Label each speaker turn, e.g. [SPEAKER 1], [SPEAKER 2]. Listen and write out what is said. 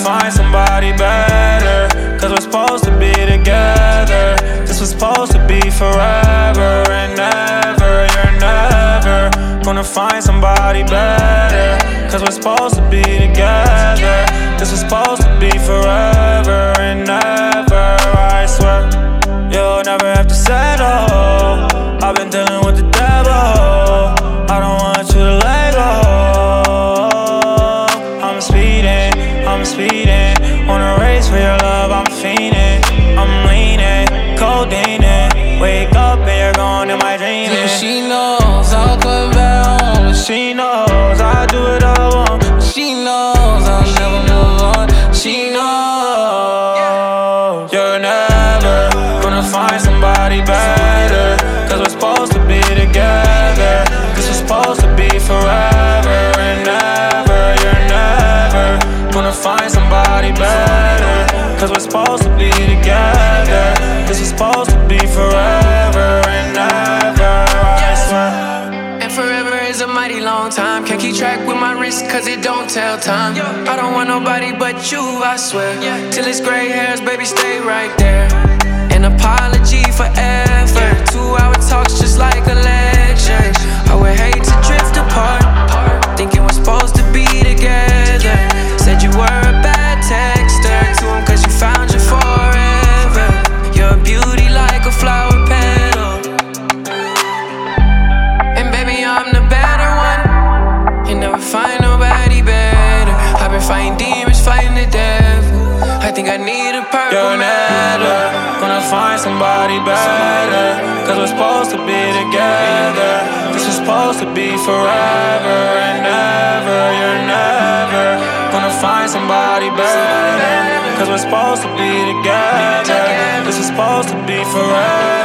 [SPEAKER 1] find somebody better, cause we're supposed to be together. This was supposed to be forever and ever. You're never gonna find somebody better, cause we're supposed to be together. This was supposed to be forever and ever. I swear, you'll never have to settle. I've been dealing with the devil, I don't want you to let go. I'm speeding, on a race for your love, I'm fiending. I'm leaning, codeine. Wake up and you're gone in my dreams.
[SPEAKER 2] Yeah, she knows I'll come back home.
[SPEAKER 1] She knows I do it all wrong.
[SPEAKER 2] She knows I'll never move on. She knows
[SPEAKER 1] you're never gonna find somebody better, cause we're supposed to be together. This was supposed to be forever and ever. You're never gonna find somebody better, cause we're supposed to be together. This is supposed to be forever and ever, I swear.
[SPEAKER 2] And forever is a mighty long time. Can't keep track with my wrist cause it don't tell time. I don't want nobody but you, I swear. Till it's gray hairs, baby, stay right there. An apology for effort. 2-hour talks just like a lecture. I would hate to drift apart, thinking we're supposed to be together. Said you were a bad texter to him cause you found your forever. You're a beauty like a flower petal, and baby I'm the better one. You never find nobody better. I've been fighting demons, fighting the devil. I think I need a purple.
[SPEAKER 1] You're never gonna find somebody better, cause we're supposed to be together. This was supposed to be forever and ever. You're never gonna find somebody better, cause we're supposed to be together. This was supposed to be forever.